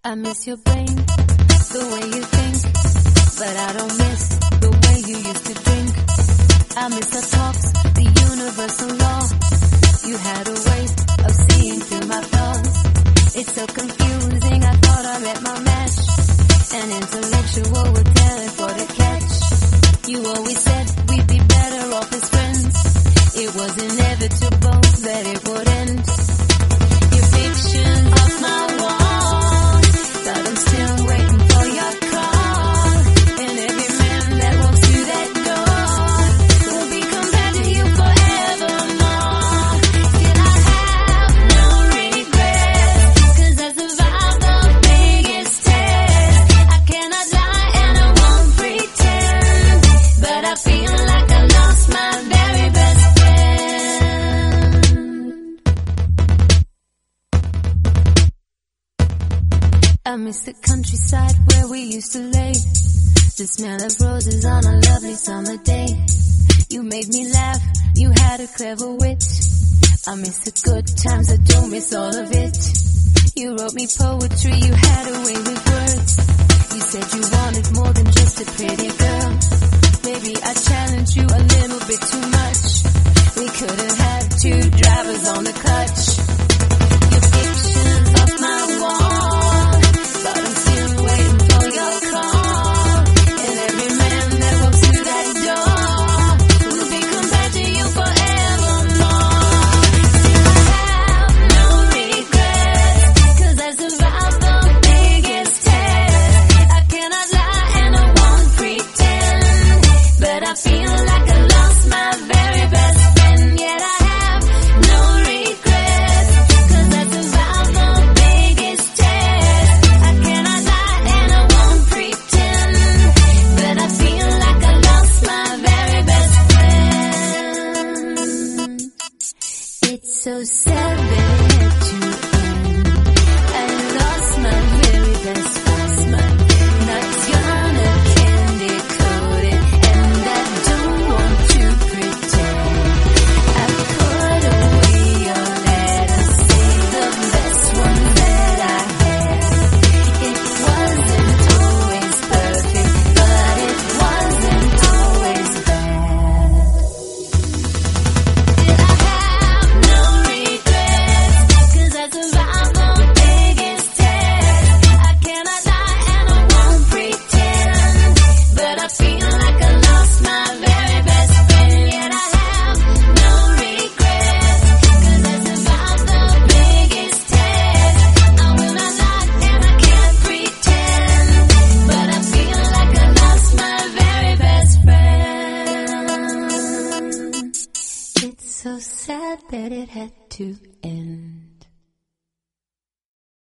I miss your brain, the way you think, but I don't miss the way you used to drink. I miss our talks, the universal law. You had a way of seeing through my flaws. It's so confusing, I thought I met my match. An intellectual with talent for the catch. You always said we'd be better off as friends. It was inevitable that it would end. Your picture's off my wall, but I'm still waiting for your call. And every man that walks through that door will be compared to you forevermore. Still I have no regrets, 'cause I survived the biggest test. I cannot lie and I won't pretend, but I feel like I lost my very best friend. I miss the countryside where we used to lay, the smell of roses on a lovely summer day. You made me laugh, you had a clever wit. I miss the good times, I don't miss all of it. You wrote me poetry, you had a way with words. You said you wanted more than just a pretty girl. Maybe I challenged you a little bit too much. We could have had two drivers on the clutch. Your picture's off my wall, but I'm still waiting for your call. And every man that walks through that door will be compared to you forevermore. Still I have no regrets, 'cause I survived the biggest test. I cannot lie and I won't pretend, but I feel like I lost my very best friend. Yet I have no regrets, 'cause I survived the biggest test. I cannot lie and I won't pretend, but I feel like I lost my very best friend. It's so sad that it had to end. I lost my very best friend. Not gonna candy coat it, and I don't want to pretend. I put away your letters, say the best one that I had. It wasn't always perfect, but it wasn't always bad. Still I have no regrets, 'cause I survived the biggest test. I cannot lie and I won't pretend, but I feel like I lost my very best friend. Yet I have no regrets, 'cause I survived the biggest test. I will not lie and I can't pretend, but I feel like I lost my very best friend. It's so sad that it had to end.